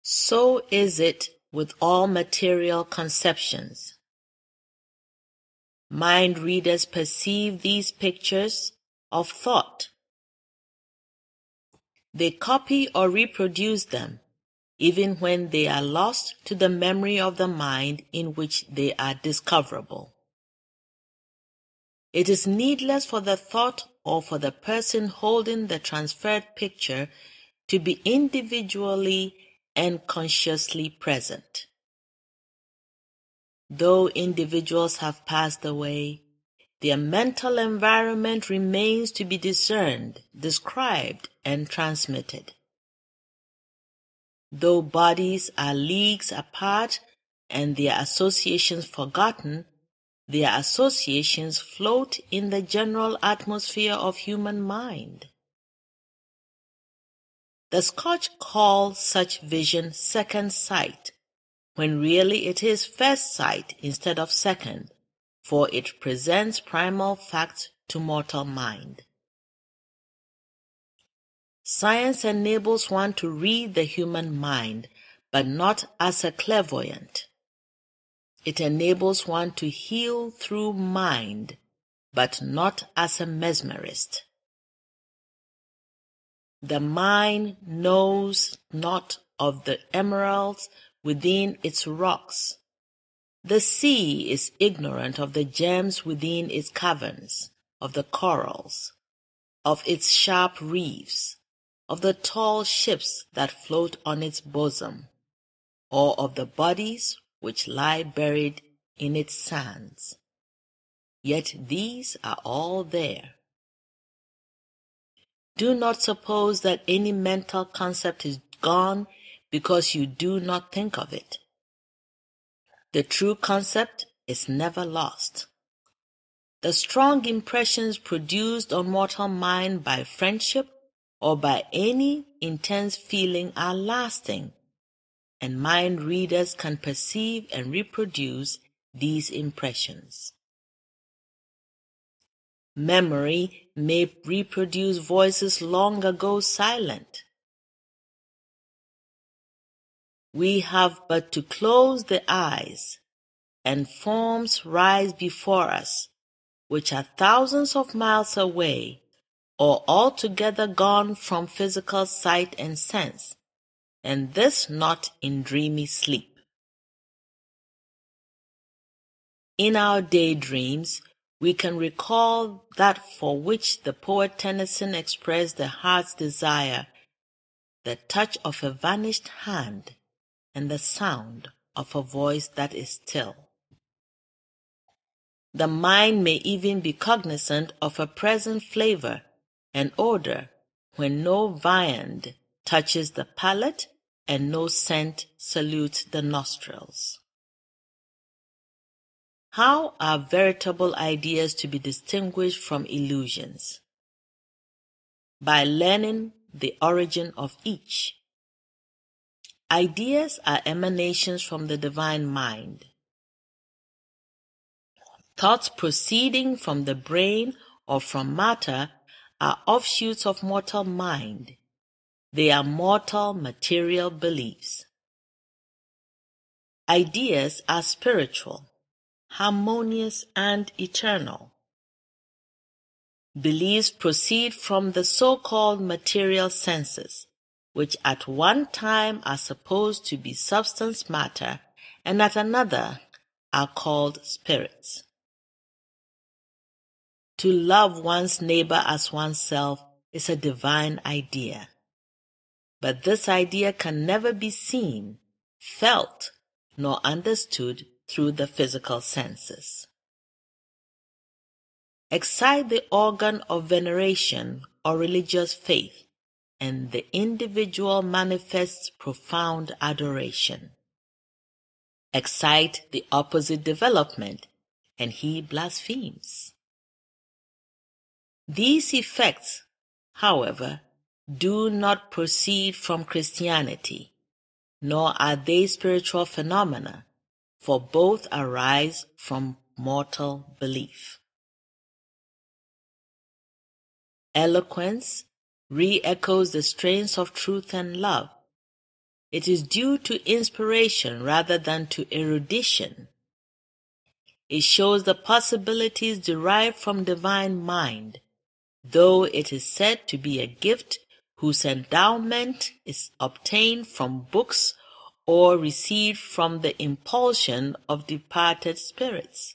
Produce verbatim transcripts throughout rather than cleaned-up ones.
So is it with all material conceptions. Mind readers perceive these pictures of thought. They copy or reproduce them, even when they are lost to the memory of the mind in which they are discoverable. It is needless for the thought or for the person holding the transferred picture to be individually and consciously present. Though individuals have passed away, their mental environment remains to be discerned, described, and transmitted. Though bodies are leagues apart and their associations forgotten, their associations float in the general atmosphere of human mind. The Scotch call such vision second sight, when really it is first sight instead of second, for it presents primal facts to mortal mind. Science enables one to read the human mind, but not as a clairvoyant. It enables one to heal through mind, but not as a mesmerist. The mind knows not of the emeralds within its rocks. The sea is ignorant of the gems within its caverns, of the corals, of its sharp reefs, of the tall ships that float on its bosom, or of the bodies which lie buried in its sands. Yet these are all there. Do not suppose that any mental concept is gone because you do not think of it. The true concept is never lost. The strong impressions produced on mortal mind by friendship or by any intense feeling are lasting, and mind readers can perceive and reproduce these impressions. Memory may reproduce voices long ago silent. We have but to close the eyes, and forms rise before us, which are thousands of miles away, or altogether gone from physical sight and sense, and this not in dreamy sleep. In our daydreams, we can recall that for which the poet Tennyson expressed the heart's desire, the touch of a vanished hand, and the sound of a voice that is still. The mind may even be cognizant of a present flavor and odor when no viand touches the palate and no scent salutes the nostrils. How are veritable ideas to be distinguished from illusions? By learning the origin of each. Ideas are emanations from the divine mind. Thoughts proceeding from the brain or from matter are offshoots of mortal mind. They are mortal material beliefs. Ideas are spiritual, harmonious, and eternal. Beliefs proceed from the so-called material senses, which at one time are supposed to be substance matter and at another are called spirits. To love one's neighbor as oneself is a divine idea. But this idea can never be seen, felt, nor understood through the physical senses. Excite the organ of veneration or religious faith, and the individual manifests profound adoration. Excite the opposite development, and he blasphemes. These effects, however, do not proceed from Christianity, nor are they spiritual phenomena, for both arise from mortal belief. Eloquence re-echoes the strains of truth and love. It is due to inspiration rather than to erudition. It shows the possibilities derived from divine mind, though it is said to be a gift whose endowment is obtained from books or received from the impulsion of departed spirits.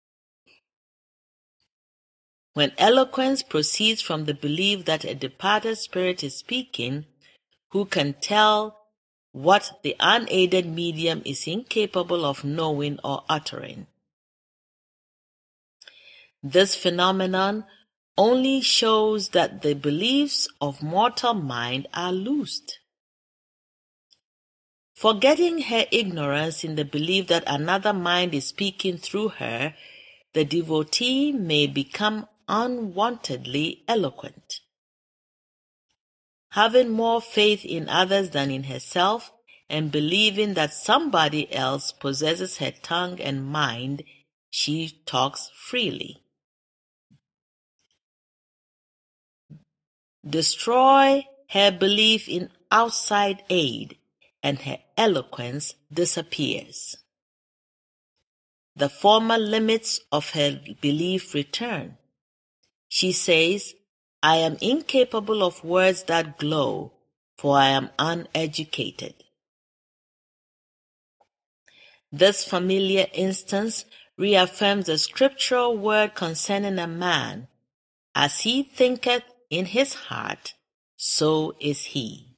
When eloquence proceeds from the belief that a departed spirit is speaking, who can tell what the unaided medium is incapable of knowing or uttering? This phenomenon only shows that the beliefs of mortal mind are loosed. Forgetting her ignorance in the belief that another mind is speaking through her, the devotee may become unwontedly eloquent. Having more faith in others than in herself, and believing that somebody else possesses her tongue and mind, she talks freely. Destroy her belief in outside aid, and her eloquence disappears. The former limits of her belief return. She says, "I am incapable of words that glow, for I am uneducated." This familiar instance reaffirms the scriptural word concerning a man, "As he thinketh in his heart, so is he."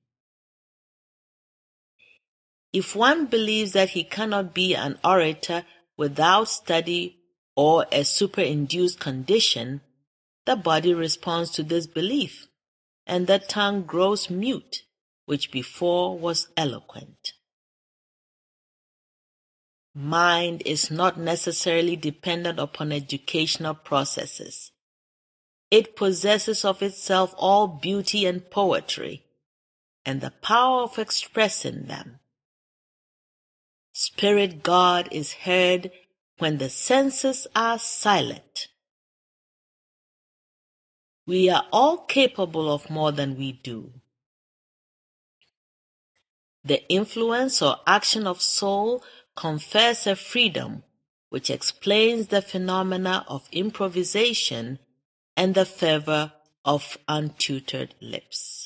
If one believes that he cannot be an orator without study or a superinduced condition, the body responds to this belief, and the tongue grows mute, which before was eloquent. Mind is not necessarily dependent upon educational processes. It possesses of itself all beauty and poetry, and the power of expressing them. Spirit God is heard when the senses are silent. We are all capable of more than we do. The influence or action of soul confers a freedom which explains the phenomena of improvisation and the fervor of untutored lips.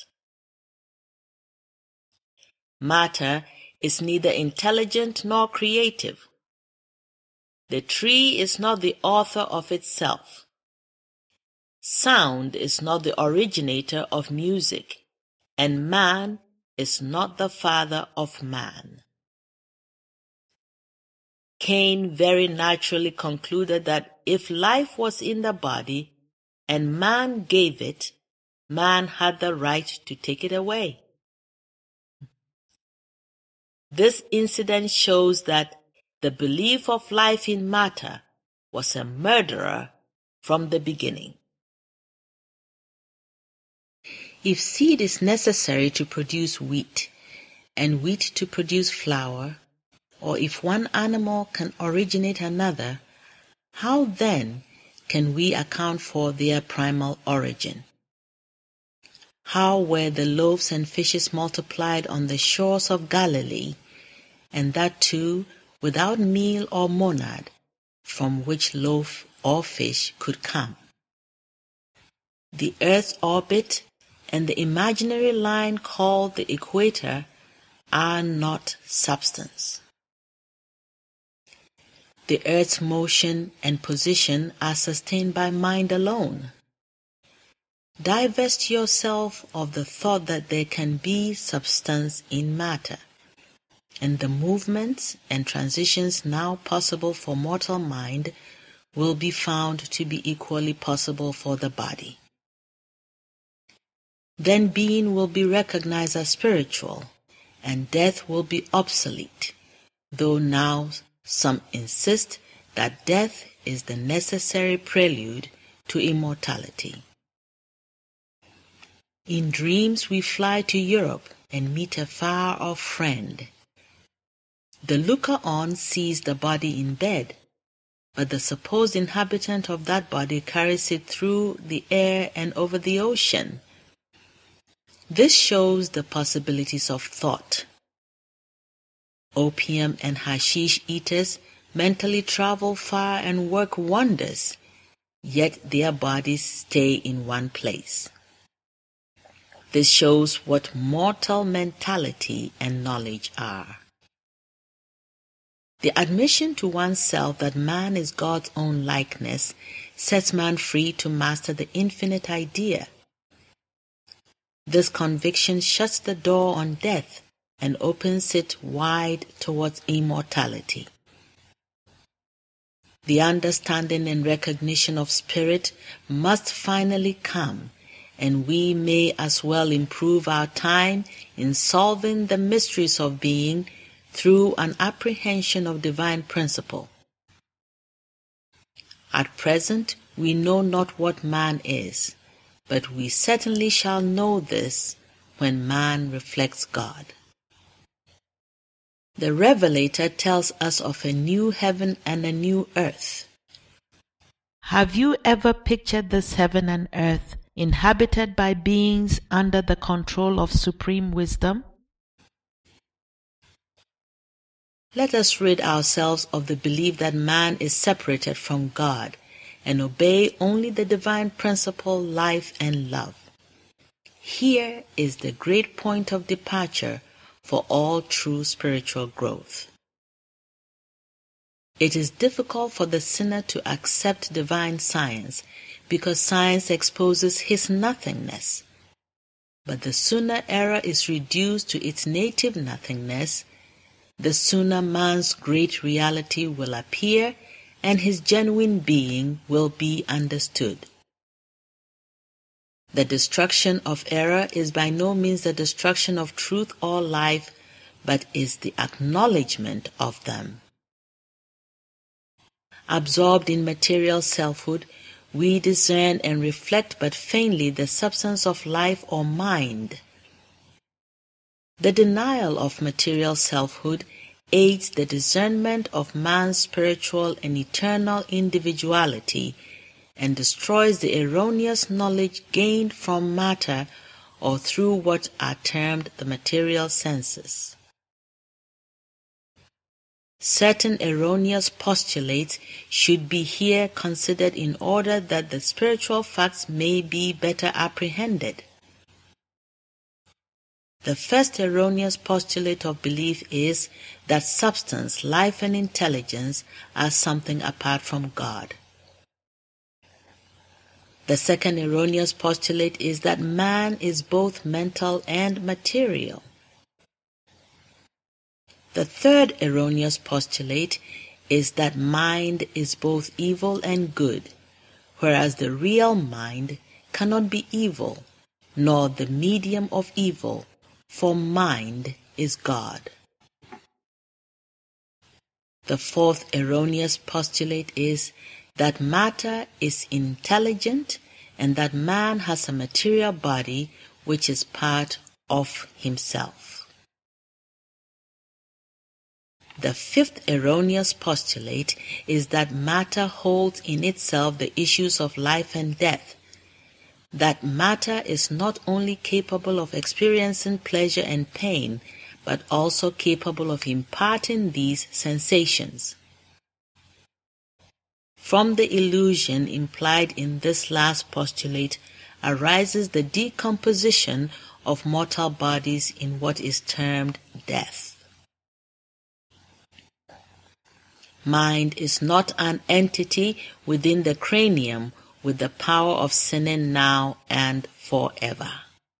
Matter is neither intelligent nor creative. The tree is not the author of itself. Sound is not the originator of music, and man is not the father of man. Cain very naturally concluded that if life was in the body and man gave it, man had the right to take it away. This incident shows that the belief of life in matter was a murderer from the beginning. If seed is necessary to produce wheat, and wheat to produce flour, or if one animal can originate another, how then can we account for their primal origin? How were the loaves and fishes multiplied on the shores of Galilee, and that too without meal or monad, from which loaf or fish could come? The earth's orbit and the imaginary line called the equator are not substance. The earth's motion and position are sustained by mind alone. Divest yourself of the thought that there can be substance in matter, and the movements and transitions now possible for mortal mind will be found to be equally possible for the body. Then being will be recognized as spiritual, and death will be obsolete, though now some insist that death is the necessary prelude to immortality. In dreams we fly to Europe and meet a far-off friend. The looker-on sees the body in bed, but the supposed inhabitant of that body carries it through the air and over the ocean. This shows the possibilities of thought. Opium and hashish eaters mentally travel far and work wonders, yet their bodies stay in one place. This shows what mortal mentality and knowledge are. The admission to oneself that man is God's own likeness sets man free to master the infinite idea. This conviction shuts the door on death and opens it wide towards immortality. The understanding and recognition of spirit must finally come, and we may as well improve our time in solving the mysteries of being through an apprehension of divine principle. At present, we know not what man is, but we certainly shall know this when man reflects God. The Revelator tells us of a new heaven and a new earth. Have you ever pictured this heaven and earth inhabited by beings under the control of supreme wisdom? Let us rid ourselves of the belief that man is separated from God and obey only the divine principle, life and love. Here is the great point of departure for all true spiritual growth. It is difficult for the sinner to accept divine science because science exposes his nothingness. But the sooner error is reduced to its native nothingness, the sooner man's great reality will appear and his genuine being will be understood. The destruction of error is by no means the destruction of truth or life, but is the acknowledgement of them. Absorbed in material selfhood, we discern and reflect but faintly the substance of life or mind. The denial of material selfhood aids the discernment of man's spiritual and eternal individuality and destroys the erroneous knowledge gained from matter or through what are termed the material senses. Certain erroneous postulates should be here considered in order that the spiritual facts may be better apprehended. The first erroneous postulate of belief is that substance, life, and intelligence are something apart from God. The second erroneous postulate is that man is both mental and material. The third erroneous postulate is that mind is both evil and good, whereas the real mind cannot be evil, nor the medium of evil, for mind is God. The fourth erroneous postulate is that matter is intelligent and that man has a material body which is part of himself. The fifth erroneous postulate is that matter holds in itself the issues of life and death, that matter is not only capable of experiencing pleasure and pain, but also capable of imparting these sensations. From the illusion implied in this last postulate arises the decomposition of mortal bodies in what is termed death. Mind is not an entity within the cranium with the power of sinning now and forever.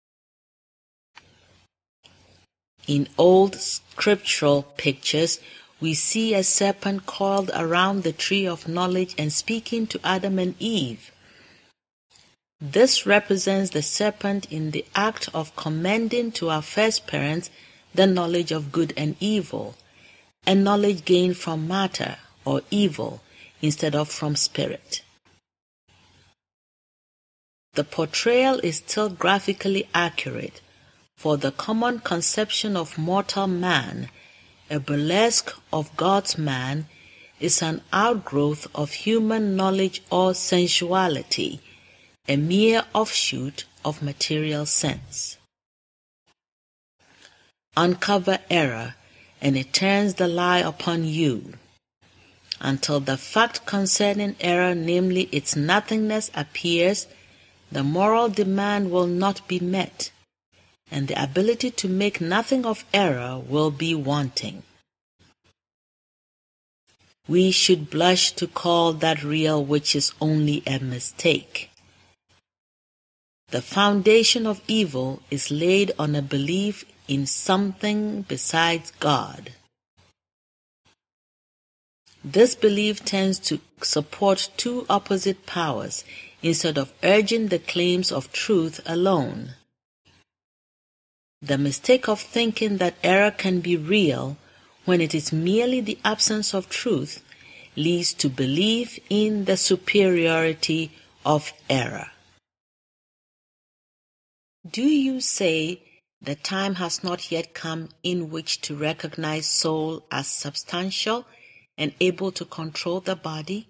In old scriptural pictures, we see a serpent coiled around the tree of knowledge and speaking to Adam and Eve. This represents the serpent in the act of commending to our first parents the knowledge of good and evil, a knowledge gained from matter or evil instead of from spirit. The portrayal is still graphically accurate, for the common conception of mortal man, a burlesque of God's man, is an outgrowth of human knowledge or sensuality, a mere offshoot of material sense. Uncover error and it turns the lie upon you. Until the fact concerning error, namely its nothingness, appears, the moral demand will not be met, and the ability to make nothing of error will be wanting. We should blush to call that real which is only a mistake. The foundation of evil is laid on a belief in something besides God. This belief tends to support two opposite powers instead of urging the claims of truth alone. The mistake of thinking that error can be real when it is merely the absence of truth leads to belief in the superiority of error. Do you say the time has not yet come in which to recognize soul as substantial and able to control the body?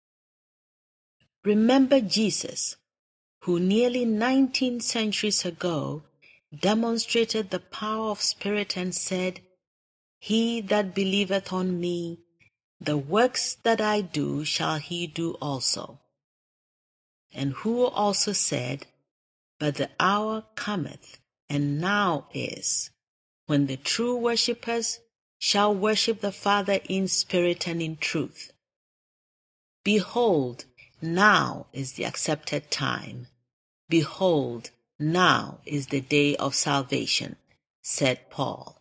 Remember Jesus, who nearly nineteen centuries ago demonstrated the power of spirit and said, "He that believeth on me, the works that I do shall he do also." And who also said, "But the hour cometh, and now is, when the true worshippers shall worship the Father in spirit and in truth. Behold, now is the accepted time. Behold, now is the day of salvation," said Paul.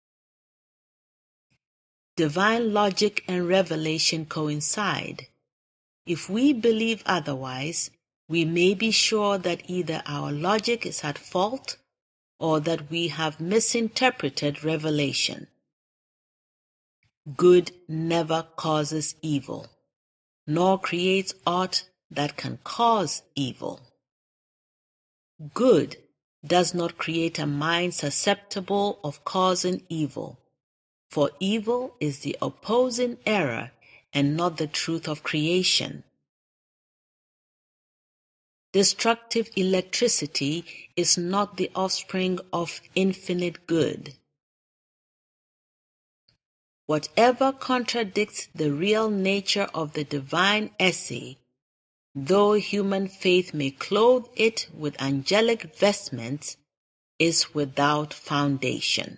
Divine logic and revelation coincide. If we believe otherwise, we may be sure that either our logic is at fault or that we have misinterpreted revelation. Good never causes evil, nor creates aught that can cause evil. Good does not create a mind susceptible of causing evil, for evil is the opposing error and not the truth of creation. Destructive electricity is not the offspring of infinite good. Whatever contradicts the real nature of the divine essay, though human faith may clothe it with angelic vestments, is without foundation.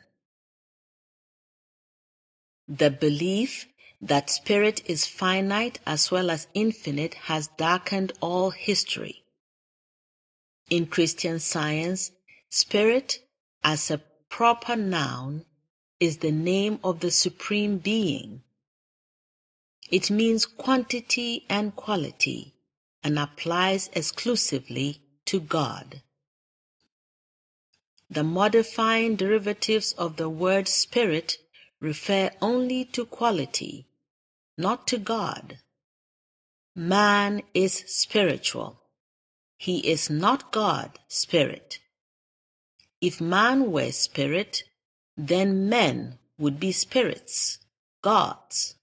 The belief that spirit is finite as well as infinite has darkened all history. In Christian Science, spirit, as a proper noun, is the name of the Supreme Being. It means quantity and quality and applies exclusively to God. The modifying derivatives of the word spirit refer only to quality, not to God. Man is spiritual. He is not God, spirit. If man were spirit, then men would be spirits, gods.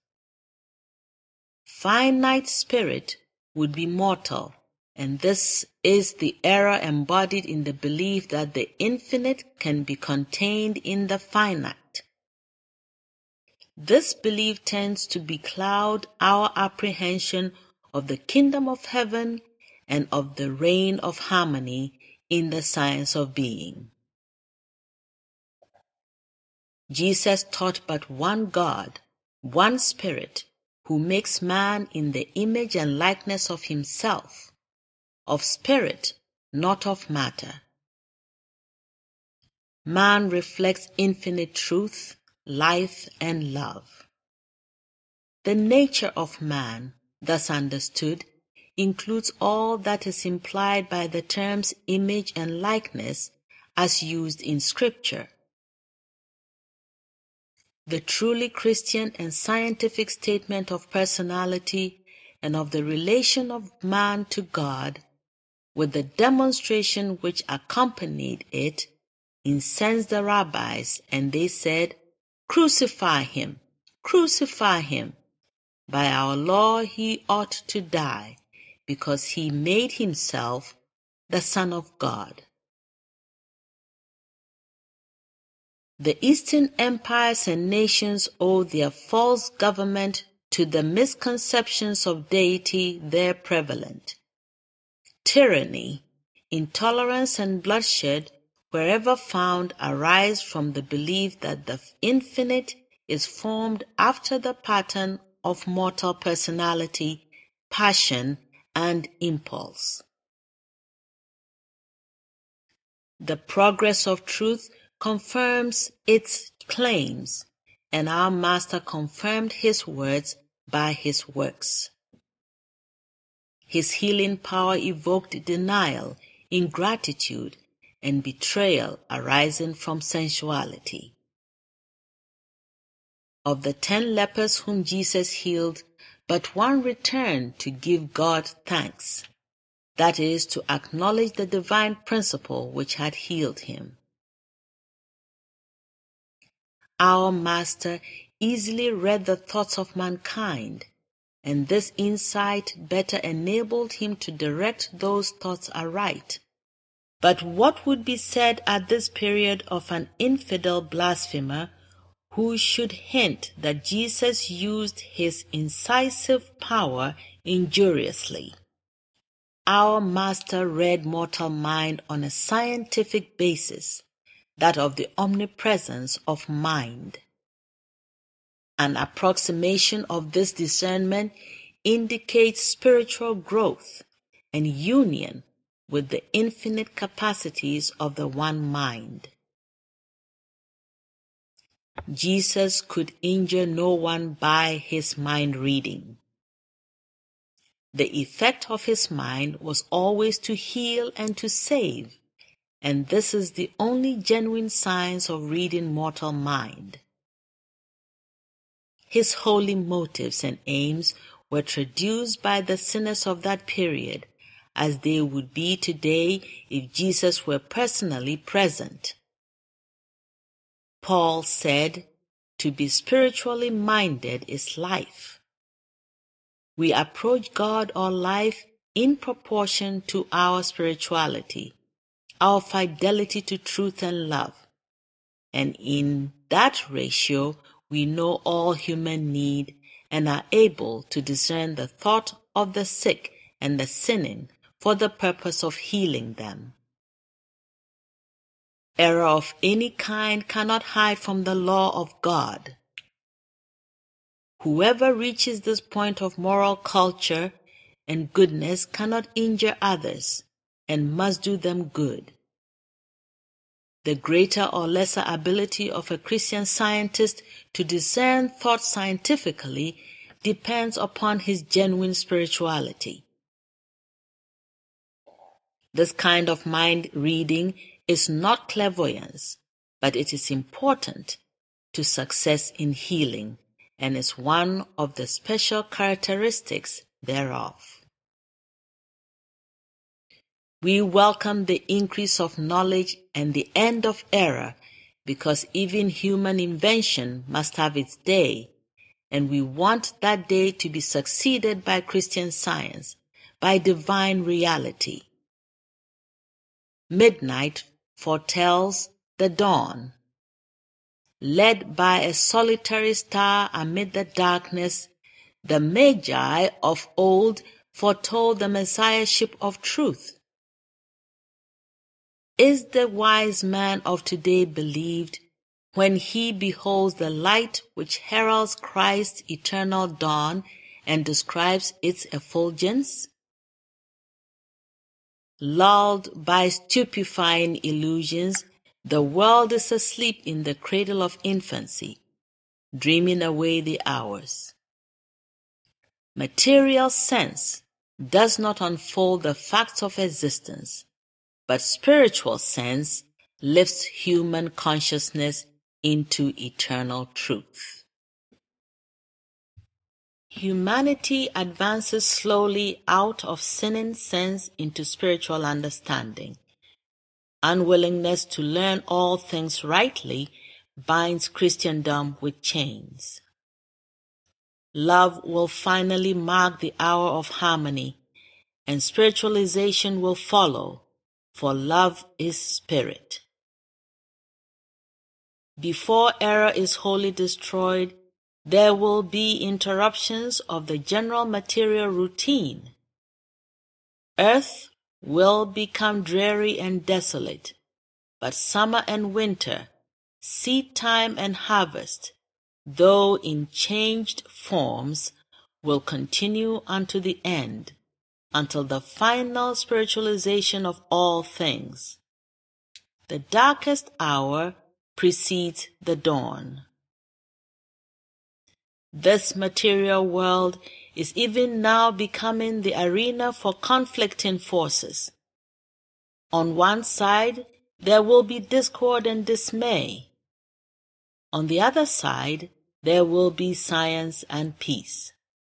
Finite spirit would be mortal, and this is the error embodied in the belief that the infinite can be contained in the finite. This belief tends to becloud our apprehension of the kingdom of heaven and of the reign of harmony in the science of being. Jesus taught but one God, one Spirit, who makes man in the image and likeness of himself, of spirit, not of matter. Man reflects infinite truth, life, and love. The nature of man, thus understood, includes all that is implied by the terms image and likeness as used in Scripture. The truly Christian and scientific statement of personality and of the relation of man to God, with the demonstration which accompanied it, incensed the rabbis, and they said, "Crucify him, crucify him. By our law he ought to die, because he made himself the Son of God." The Eastern empires and nations owe their false government to the misconceptions of deity there prevalent. Tyranny, intolerance, and bloodshed, wherever found, arise from the belief that the infinite is formed after the pattern of mortal personality, passion, and impulse. The progress of truth confirms its claims, and our Master confirmed his words by his works. His healing power evoked denial, ingratitude, and betrayal arising from sensuality. Of the ten lepers whom Jesus healed, but one returned to give God thanks, that is, to acknowledge the divine principle which had healed him. Our Master easily read the thoughts of mankind, and this insight better enabled him to direct those thoughts aright. But what would be said at this period of an infidel blasphemer who should hint that Jesus used his incisive power injuriously? Our Master read mortal mind on a scientific basis, that of the omnipresence of mind. An approximation of this discernment indicates spiritual growth and union with the infinite capacities of the one mind. Jesus could injure no one by his mind reading. The effect of his mind was always to heal and to save, and this is the only genuine science of reading mortal mind. His holy motives and aims were traduced by the sinners of that period, as they would be today if Jesus were personally present. Paul said, "To be spiritually minded is life." We approach God or life in proportion to our spirituality, our fidelity to truth and love, and in that ratio we know all human need and are able to discern the thought of the sick and the sinning for the purpose of healing them. Error of any kind cannot hide from the law of God. Whoever reaches this point of moral culture and goodness cannot injure others and must do them good. The greater or lesser ability of a Christian scientist to discern thought scientifically depends upon his genuine spirituality. This kind of mind reading is not clairvoyance, but it is important to success in healing and is one of the special characteristics thereof. We welcome the increase of knowledge and the end of error, because even human invention must have its day, and we want that day to be succeeded by Christian Science, by divine reality. Midnight foretells the dawn. Led by a solitary star amid the darkness, the Magi of old foretold the Messiahship of truth. Is the wise man of today believed when he beholds the light which heralds Christ's eternal dawn and describes its effulgence? Lulled by stupefying illusions, the world is asleep in the cradle of infancy, dreaming away the hours. Material sense does not unfold the facts of existence, but spiritual sense lifts human consciousness into eternal truth. Humanity advances slowly out of sinning sense into spiritual understanding. Unwillingness to learn all things rightly binds Christendom with chains. Love will finally mark the hour of harmony, and spiritualization will follow, for love is spirit. Before error is wholly destroyed, there will be interruptions of the general material routine. Earth will become dreary and desolate, but summer and winter, seed time and harvest, though in changed forms, will continue unto the end, until the final spiritualization of all things. The darkest hour precedes the dawn. This material world is even now becoming the arena for conflicting forces. On one side, there will be discord and dismay. On the other side, there will be science and peace.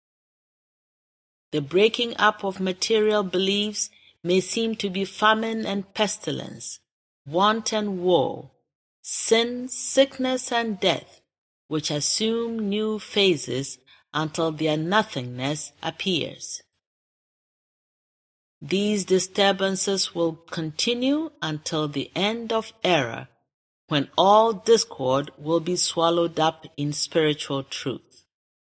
The breaking up of material beliefs may seem to be famine and pestilence, want and woe, sin, sickness and death, which assume new phases until their nothingness appears. These disturbances will continue until the end of era, when all discord will be swallowed up in spiritual truth.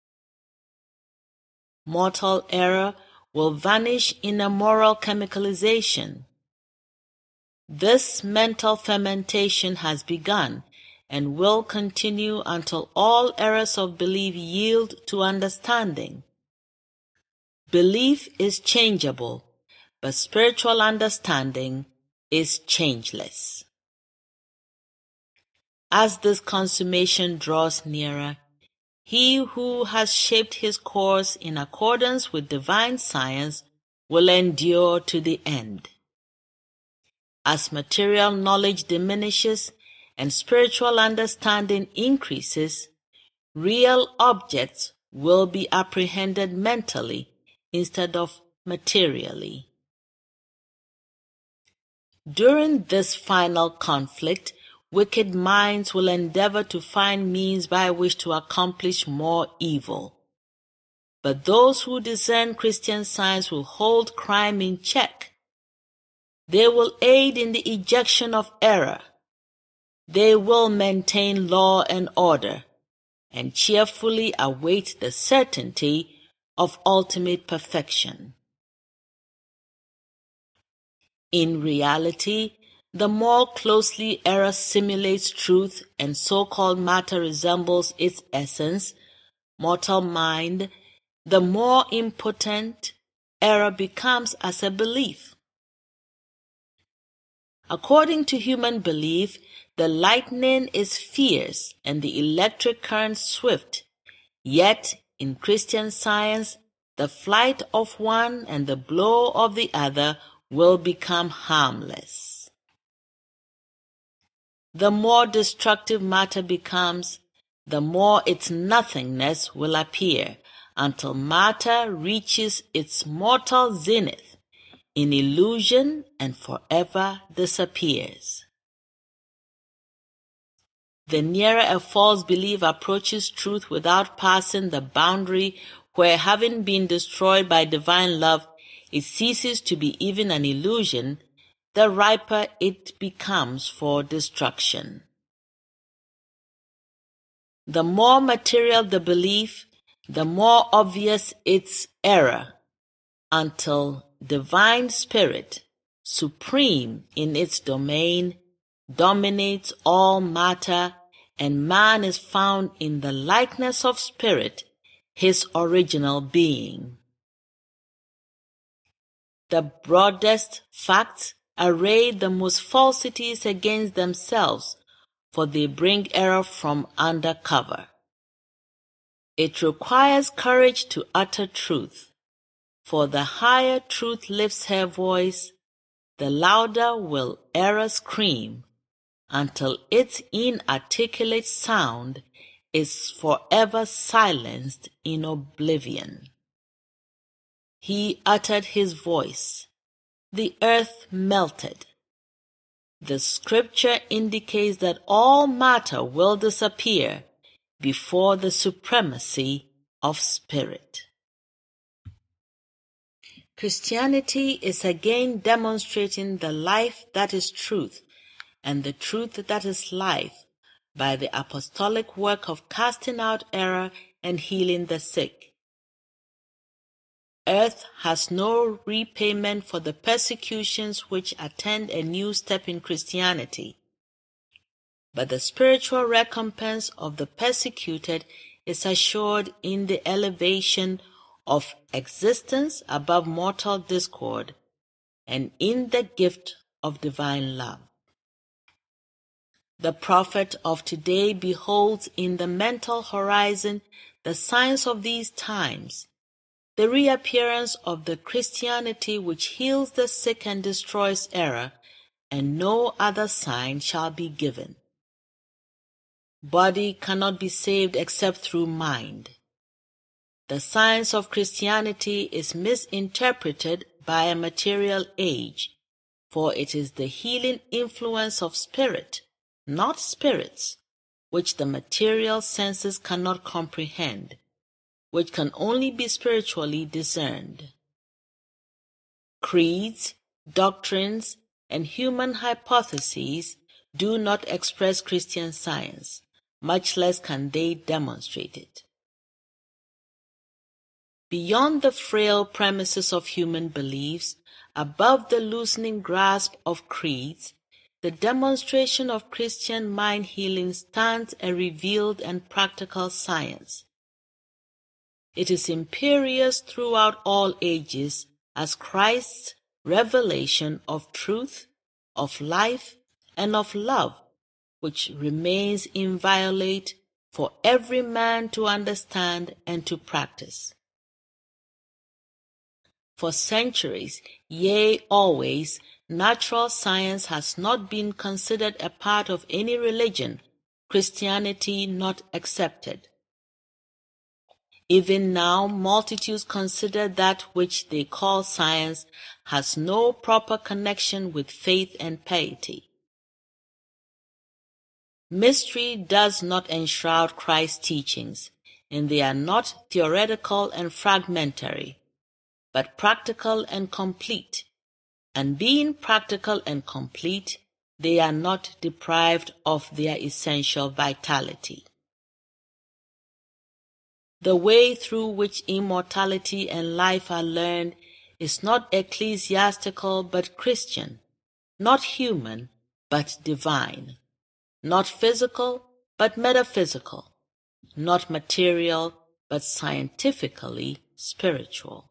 Mortal error will vanish in a moral chemicalization. This mental fermentation has begun and will continue until all errors of belief yield to understanding. Belief is changeable, but spiritual understanding is changeless. As this consummation draws nearer, he who has shaped his course in accordance with divine science will endure to the end. As material knowledge diminishes and spiritual understanding increases, real objects will be apprehended mentally instead of materially. During this final conflict, wicked minds will endeavor to find means by which to accomplish more evil. But those who discern Christian science will hold crime in check. They will aid in the ejection of error. They will maintain law and order, and cheerfully await the certainty of ultimate perfection. In reality, the more closely error simulates truth and so-called matter resembles its essence, mortal mind, the more impotent error becomes as a belief. According to human belief, the lightning is fierce and the electric current swift, yet in Christian science, the flight of one and the blow of the other will become harmless. The more destructive matter becomes, the more its nothingness will appear, until matter reaches its mortal zenith in illusion and forever disappears. The nearer a false belief approaches truth without passing the boundary where, having been destroyed by divine love, it ceases to be even an illusion, the riper it becomes for destruction. The more material the belief, the more obvious its error, until divine spirit, supreme in its domain, dominates all matter, and man is found in the likeness of spirit, his original being. The broadest facts array the most falsities against themselves, for they bring error from under cover. It requires courage to utter truth, for the higher truth lifts her voice, the louder will error scream, until its inarticulate sound is forever silenced in oblivion. He uttered his voice. The earth melted. The scripture indicates that all matter will disappear before the supremacy of spirit. Christianity is again demonstrating the life that is truth and the truth that is life by the apostolic work of casting out error and healing the sick. Earth has no repayment for the persecutions which attend a new step in Christianity, but the spiritual recompense of the persecuted is assured in the elevation of existence above mortal discord and in the gift of divine love. The prophet of today beholds in the mental horizon the signs of these times, the reappearance of the Christianity which heals the sick and destroys error, and no other sign shall be given. Body cannot be saved except through mind. The science of Christianity is misinterpreted by a material age, for it is the healing influence of spirit, not spirits, which the material senses cannot comprehend, which can only be spiritually discerned. Creeds, doctrines, and human hypotheses do not express Christian science, much less can they demonstrate it. Beyond the frail premises of human beliefs, above the loosening grasp of creeds, the demonstration of Christian mind healing stands a revealed and practical science. It is imperious throughout all ages as Christ's revelation of truth, of life, and of love, which remains inviolate for every man to understand and to practice. For centuries, yea, always, natural science has not been considered a part of any religion, Christianity not excepted. Even now, multitudes consider that which they call science has no proper connection with faith and piety. Mystery does not enshroud Christ's teachings, and they are not theoretical and fragmentary, but practical and complete. And being practical and complete, they are not deprived of their essential vitality. The way through which immortality and life are learned is not ecclesiastical but Christian, not human but divine, not physical but metaphysical, not material but scientifically spiritual.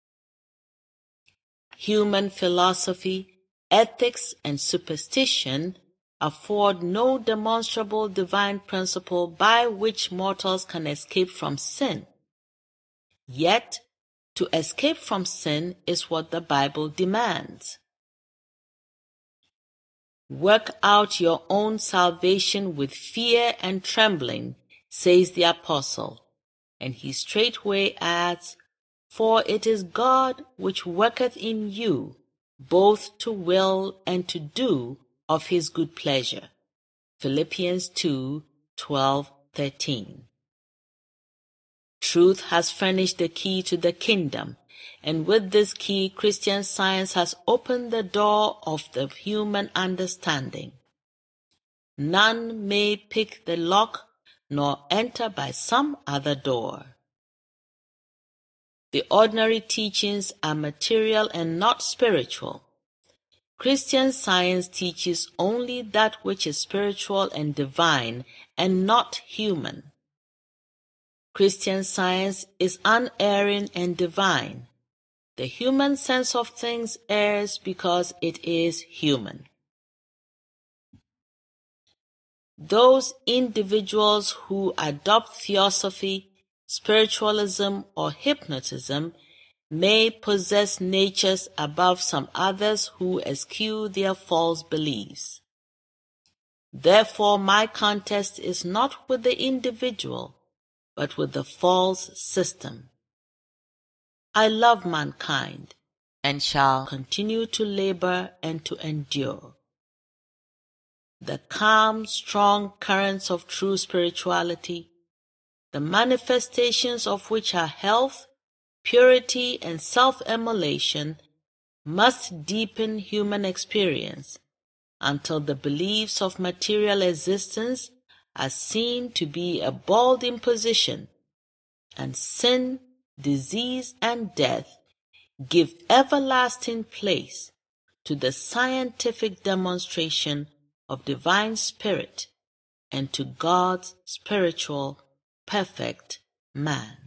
Human philosophy, ethics, and superstition afford no demonstrable divine principle by which mortals can escape from sin. Yet, to escape from sin is what the Bible demands. Work out your own salvation with fear and trembling, says the apostle, and he straightway adds, For it is God which worketh in you, both to will and to do of his good pleasure. Philippians two, twelve, thirteen. Truth has furnished the key to the kingdom, and with this key Christian science has opened the door of the human understanding. None may pick the lock nor enter by some other door. The ordinary teachings are material and not spiritual. Christian science teaches only that which is spiritual and divine and not human. Christian science is unerring and divine. The human sense of things errs because it is human. Those individuals who adopt theosophy, spiritualism, or hypnotism may possess natures above some others who eschew their false beliefs. Therefore, my contest is not with the individual, but with the false system. I love mankind and shall continue to labor and to endure. The calm, strong currents of true spirituality, the manifestations of which are health, purity, and self-immolation, must deepen human experience until the beliefs of material existence are seen to be a bald imposition, and sin, disease, and death give everlasting place to the scientific demonstration of divine spirit and to God's spiritual perfect man.